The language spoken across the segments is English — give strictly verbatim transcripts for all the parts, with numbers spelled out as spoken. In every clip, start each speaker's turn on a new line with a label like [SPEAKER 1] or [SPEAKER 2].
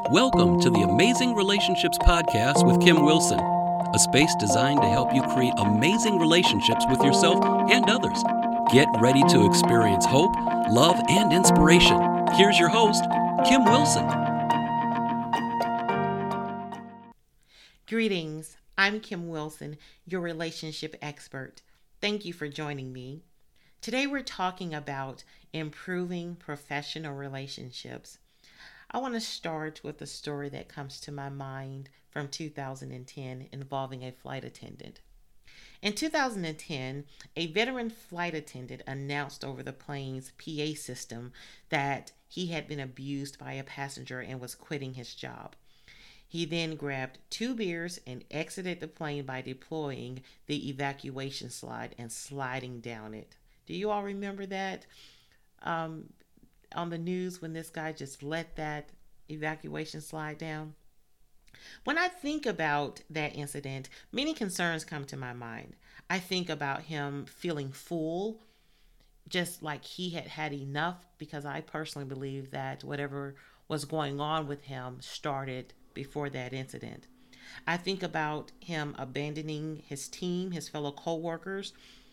[SPEAKER 1] Welcome to the Amazing Relationships Podcast with Kim Wilson, a space designed to help you create amazing relationships with yourself and others. Get ready to experience hope, love, and inspiration. Here's your host, Kim Wilson.
[SPEAKER 2] Greetings. I'm Kim Wilson, your relationship expert. Thank you for joining me. Today we're talking about improving professional relationships. I want to start with a story that comes to my mind from two thousand ten involving a flight attendant. In two thousand ten, a veteran flight attendant announced over the plane's P A system that he had been abused by a passenger and was quitting his job. He then grabbed two beers and exited the plane by deploying the evacuation slide and sliding down it. Do you all remember that? Um, on the news when this guy just let that evacuation slide down. When I think about that incident, many concerns come to my mind. I think about him feeling full, just like he had had enough, because I personally believe that whatever was going on with him started before that incident. I think about him abandoning his team, his fellow co-workers,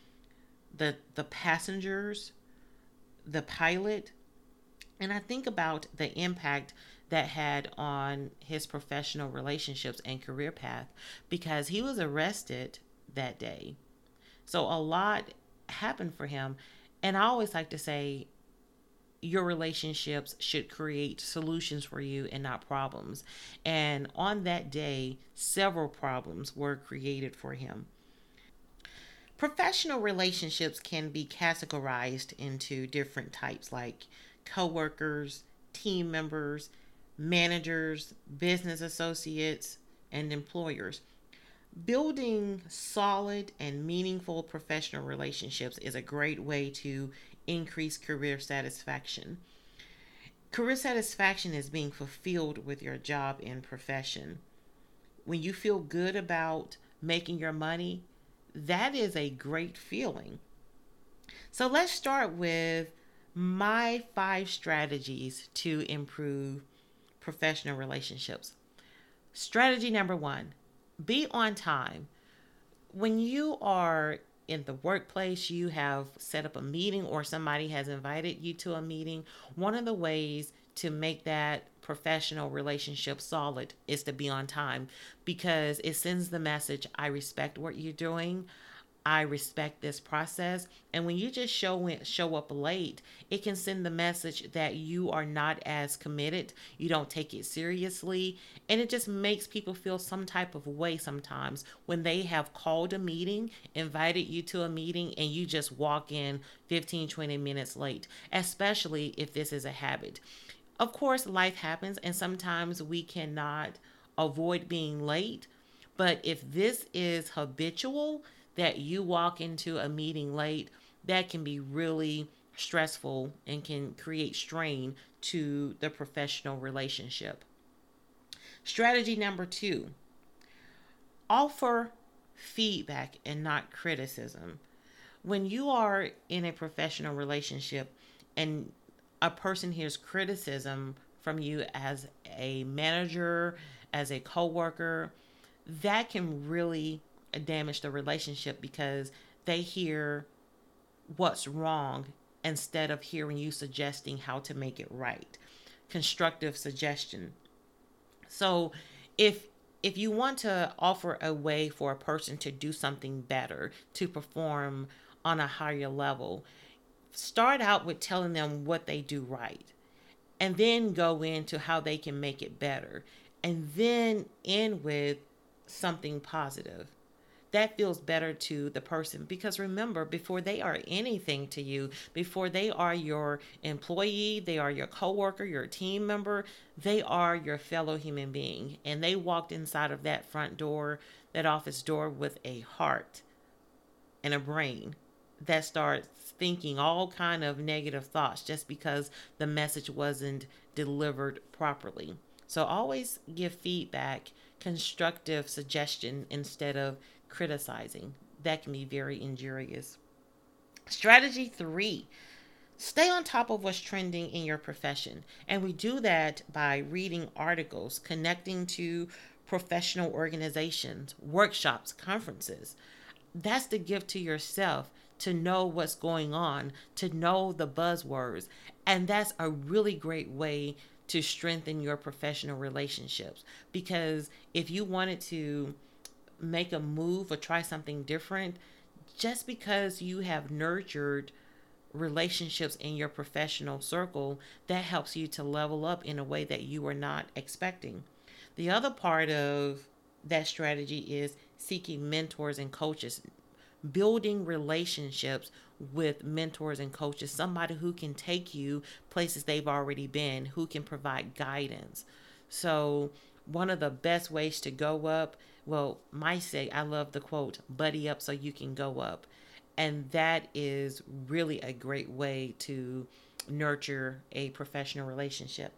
[SPEAKER 2] the the passengers, the pilot, and I think about the impact that had on his professional relationships and career path, because he was arrested that day. So a lot happened for him. And I always like to say, your relationships should create solutions for you and not problems. And on that day, several problems were created for him. Professional relationships can be categorized into different types, like coworkers, team members, managers, business associates, and employers. Building solid and meaningful professional relationships is a great way to increase career satisfaction. Career satisfaction is being fulfilled with your job and profession. When you feel good about making your money, that is a great feeling. So let's start with my five strategies to improve professional relationships. Strategy number one, be on time. When you are in the workplace, you have set up a meeting or somebody has invited you to a meeting, one of the ways to make that professional relationship solid is to be on time, because it sends the message, I respect what you're doing. I respect this process. And when you just show show up late, it can send the message that you are not as committed. You don't take it seriously. And it just makes people feel some type of way sometimes when they have called a meeting, invited you to a meeting, and you just walk in fifteen, twenty minutes late, especially if this is a habit. Of course, life happens, and sometimes we cannot avoid being late. But if this is habitual, that you walk into a meeting late, that can be really stressful and can create strain to the professional relationship. Strategy number two, offer feedback and not criticism. When you are in a professional relationship and a person hears criticism from you as a manager, as a coworker, that can really damage the relationship, because they hear what's wrong instead of hearing you suggesting how to make it right. Constructive suggestion. So if if you want to offer a way for a person to do something better, to perform on a higher level, start out with telling them what they do right, and then go into how they can make it better, and then end with something positive. That feels better to the person, because remember, before they are anything to you, before they are your employee, they are your coworker, your team member, they are your fellow human being. And they walked inside of that front door, that office door, with a heart and a brain that starts thinking all kind of negative thoughts just because the message wasn't delivered properly. So always give feedback, constructive suggestion instead of criticizing. That can be very injurious. Strategy three, Stay on top of what's trending in your profession. And we do that by reading articles, connecting to professional organizations, workshops, conferences. That's the gift to yourself, to know what's going on, to know the buzzwords. And that's a really great way to strengthen your professional relationships. Because if you wanted to make a move or try something different, just because you have nurtured relationships in your professional circle, that helps you to level up in a way that you were not expecting. The other part of that strategy is seeking mentors and coaches, building relationships with mentors and coaches, somebody who can take you places they've already been, who can provide guidance. So, one of the best ways to go up, well, my say, I love the quote, buddy up so you can go up. And that is really a great way to nurture a professional relationship.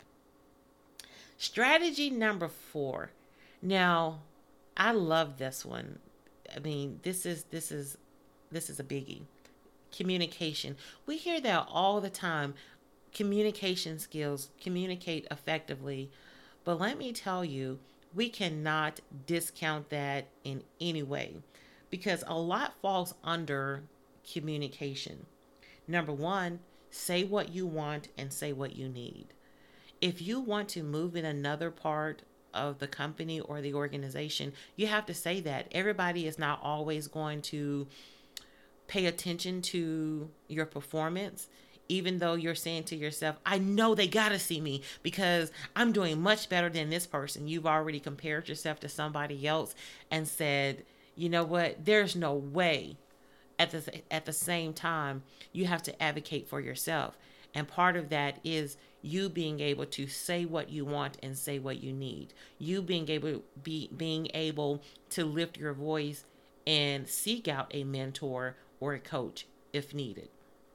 [SPEAKER 2] Strategy number four. Now, I love this one. I mean, this is this is this is a biggie. Communication. We hear that all the time. Communication skills, communicate effectively. But let me tell you, we cannot discount that in any way, because a lot falls under communication. Number one, say what you want and say what you need. If you want to move in another part of the company or the organization, you have to say that. Everybody is not always going to pay attention to your performance, even though you're saying to yourself, I know they got to see me because I'm doing much better than this person. You've already compared yourself to somebody else and said, you know what, there's no way. At the, at the same time, you have to advocate for yourself. And part of that is you being able to say what you want and say what you need. You being able be being able to lift your voice and seek out a mentor or a coach if needed.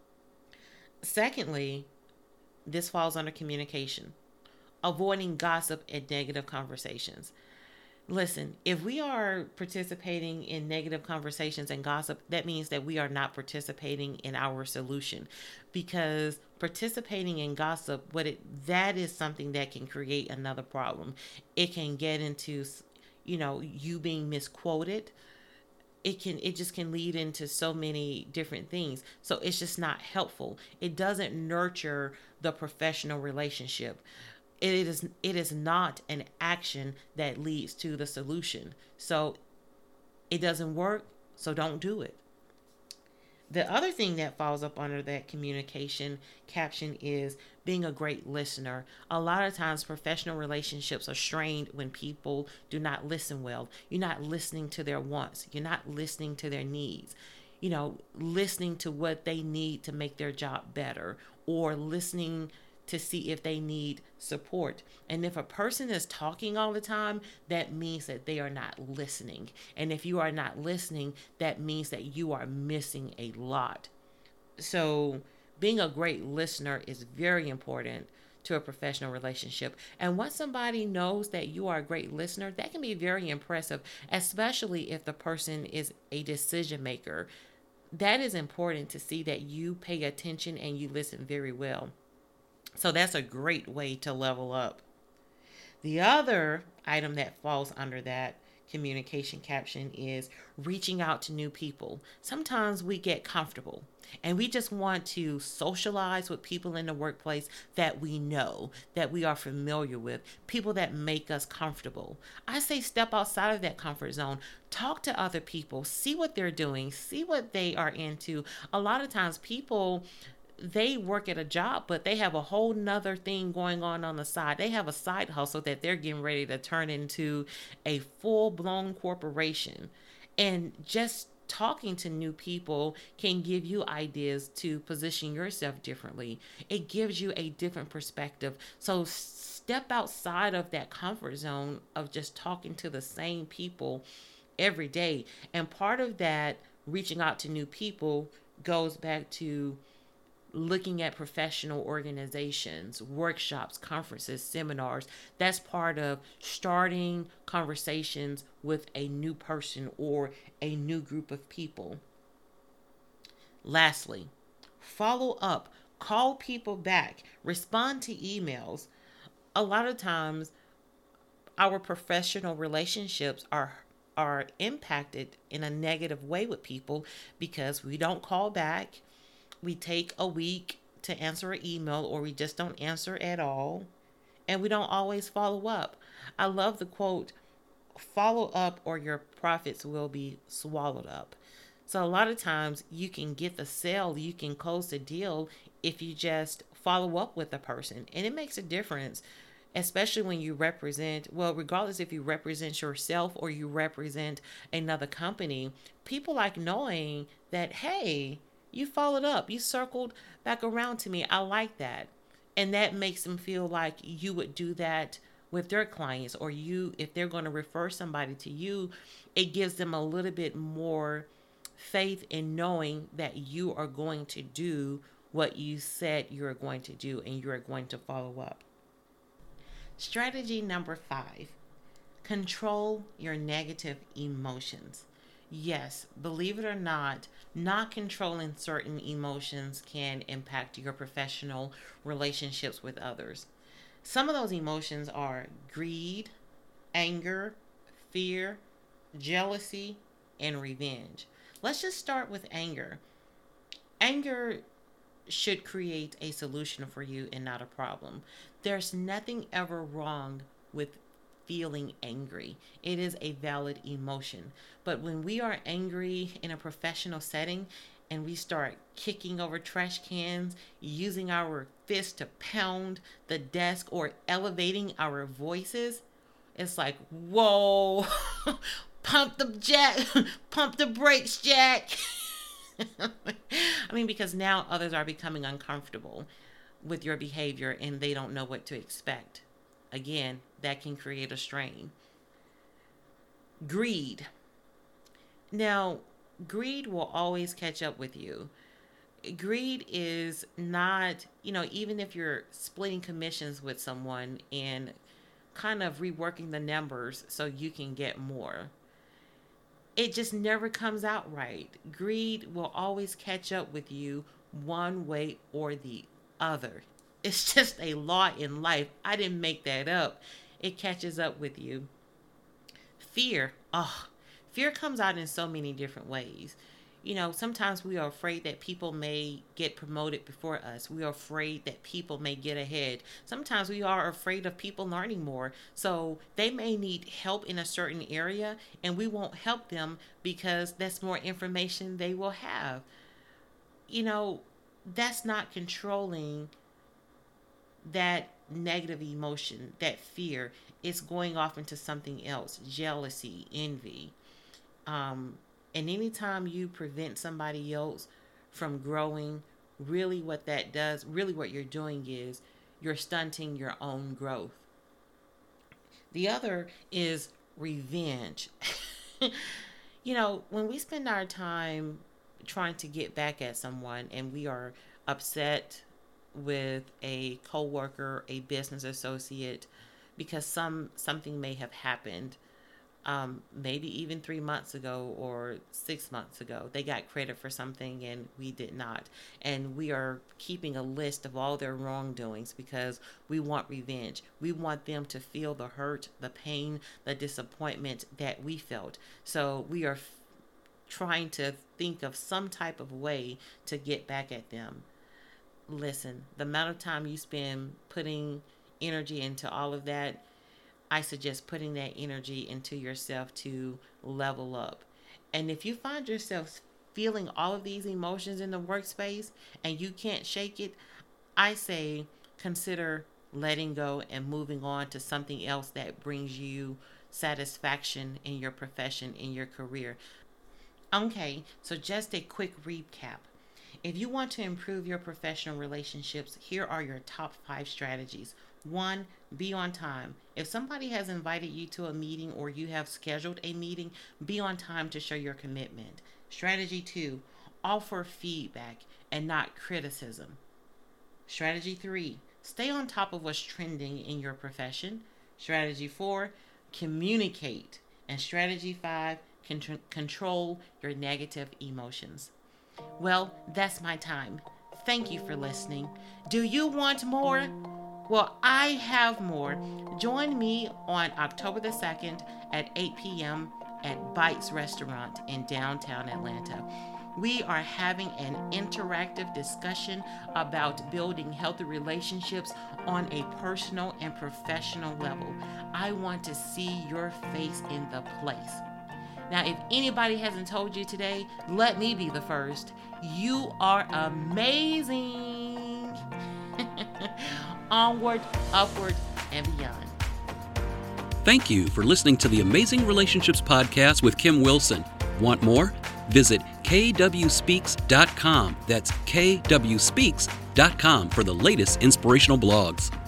[SPEAKER 2] Secondly, this falls under communication. Avoiding gossip and negative conversations. Listen, if we are participating in negative conversations and gossip, that means that we are not participating in our solution, because participating in gossip, what it that is something that can create another problem. It can get into, you know, you being misquoted. It can it just can lead into so many different things. So it's just not helpful. It doesn't nurture the professional relationship. It is it is not an action that leads to the solution. So it doesn't work, so don't do it. The other thing that falls up under that communication caption is being a great listener. A lot of times professional relationships are strained when people do not listen well. You're not listening to their wants. You're not listening to their needs. You know, listening to what they need to make their job better, or listening to see if they need support. And if a person is talking all the time, that means that they are not listening. And if you are not listening, that means that you are missing a lot. So being a great listener is very important to a professional relationship. And once somebody knows that you are a great listener, that can be very impressive, especially if the person is a decision maker. That is important to see that you pay attention and you listen very well. So that's a great way to level up. The other item that falls under that communication caption is reaching out to new people. Sometimes we get comfortable and we just want to socialize with people in the workplace that we know, that we are familiar with, people that make us comfortable. I say step outside of that comfort zone. Talk to other people, see what they're doing, see what they are into. A lot of times people, they work at a job, but they have a whole nother thing going on on the side. They have a side hustle that they're getting ready to turn into a full-blown corporation. And just talking to new people can give you ideas to position yourself differently. It gives you a different perspective. So step outside of that comfort zone of just talking to the same people every day. And part of that reaching out to new people goes back to looking at professional organizations, workshops, conferences, seminars. That's part of starting conversations with a new person or a new group of people. Lastly, follow up Call people back, respond to emails. A lot of times our professional relationships are are impacted in a negative way with people because we don't call back. We take a week to answer an email, or we just don't answer at all, and we don't always follow up. I love the quote, follow up or your profits will be swallowed up. So a lot of times you can get the sale, you can close the deal if you just follow up with the person. And it makes a difference, especially when you represent, well, regardless if you represent yourself or you represent another company, people like knowing that, hey, you followed up, you circled back around to me. I like that. And that makes them feel like you would do that with their clients, or you, if they're going to refer somebody to you, it gives them a little bit more faith in knowing that you are going to do what you said you're going to do and you're going to follow up. Strategy number five, control your negative emotions. Yes, believe it or not, not controlling certain emotions can impact your professional relationships with others. Some of those emotions are greed, anger, fear, jealousy, and revenge. Let's just start with anger. Anger should create a solution for you and not a problem. There's nothing ever wrong with feeling angry. It is a valid emotion. But when we are angry in a professional setting and we start kicking over trash cans, using our fists to pound the desk, or elevating our voices, it's like, whoa, pump the jack, pump the brakes, Jack. I mean, because now others are becoming uncomfortable with your behavior and they don't know what to expect. Again, that can create a strain. Greed. Now, greed will always catch up with you. Greed is not, you know, even if you're splitting commissions with someone and kind of reworking the numbers so you can get more, it just never comes out right. Greed will always catch up with you one way or the other. It's just a law in life. I didn't make that up. It catches up with you. Fear. Oh, fear comes out in so many different ways. You know, sometimes we are afraid that people may get promoted before us. We are afraid that people may get ahead. Sometimes we are afraid of people learning more. So they may need help in a certain area and we won't help them because that's more information they will have. You know, that's not controlling that negative emotion, that fear. Is going off into something else, jealousy, envy. Um, and anytime you prevent somebody else from growing, really what that does, really what you're doing is you're stunting your own growth. The other is revenge. You know, when we spend our time trying to get back at someone and we are upset with a coworker, a business associate, because some something may have happened, um, maybe even three months ago or six months ago. They got credit for something and we did not. And we are keeping a list of all their wrongdoings because we want revenge. We want them to feel the hurt, the pain, the disappointment that we felt. So we are f- trying to think of some type of way to get back at them. Listen, the amount of time you spend putting energy into all of that, I suggest putting that energy into yourself to level up. And if you find yourself feeling all of these emotions in the workspace and you can't shake it, I say consider letting go and moving on to something else that brings you satisfaction in your profession, in your career. Okay, so just a quick recap. If you want to improve your professional relationships, here are your top five strategies. One, be on time. If somebody has invited you to a meeting or you have scheduled a meeting, be on time to show your commitment. Strategy two, offer feedback and not criticism. Strategy three, stay on top of what's trending in your profession. Strategy four, communicate. And strategy five, con- control your negative emotions. Well, that's my time. Thank you for listening. Do you want more? Well, I have more. Join me on October the second at eight p.m. at Bites Restaurant in downtown Atlanta. We are having an interactive discussion about building healthy relationships on a personal and professional level. I want to see your face in the place. Now, if anybody hasn't told you today, let me be the first. You are amazing. Onward, upward, and beyond.
[SPEAKER 1] Thank you for listening to the Amazing Relationships Podcast with Kim Wilson. Want more? Visit k w speaks dot com. That's k w speaks dot com for the latest inspirational blogs.